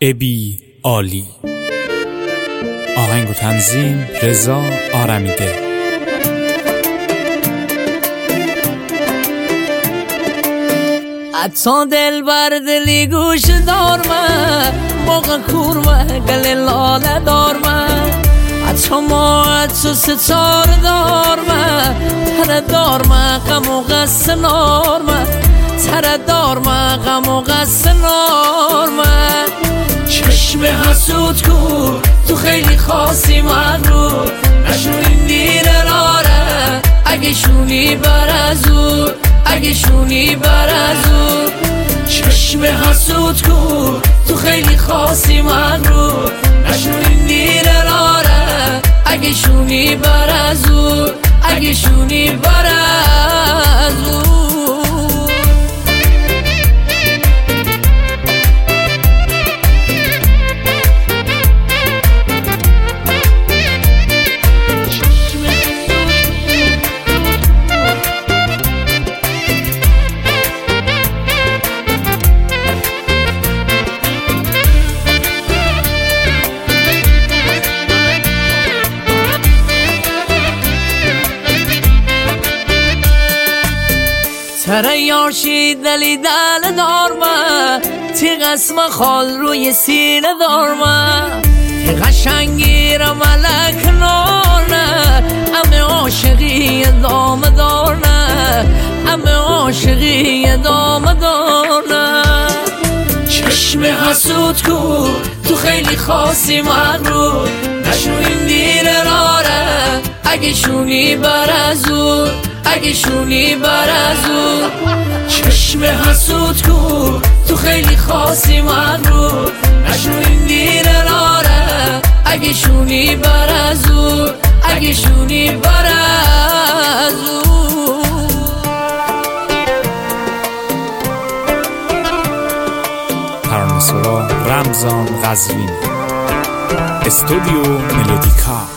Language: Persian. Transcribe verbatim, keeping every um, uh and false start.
ابی عالی. آهنگ و تنظیم رضا آرمیده. حتی دل بر دلی گوش دار من، موقع کور و گل لاله دار من، حتی ما حتی ستار دار من، تره دار من غم و غصه نار من، تره دار من غم و غصه نار من. چشم حسود کور تو خیلی خاصی مغرور، نشون این دیره راره اگه شونی بر ازور، اگه شونی بر ازور. چشم حسود کور تو خیلی خاصی مغرور، نشون این دیره راره اگه شونی بر ازور، اگه شونی بر ازور. تره یاشی دلی دل دار من، تی قسم خال روی سینه دار من، تی قشنگی را ملک نارنه، امه عاشقی دام دارنه، امه عاشقی دام دارنه. چشم حسود کور تو خیلی خاصی مغرور، نشون این دیره راره اگه شونی بر ازور، اگه شونی بر ازور. چشم حسود کور تو خیلی خاصی مغرور، نشون این دیره راره اگه شونی بر ازور، اگه شونی بر ازور. ترانه‌سرا رمضان قزوینی، استودیو ملودیکا.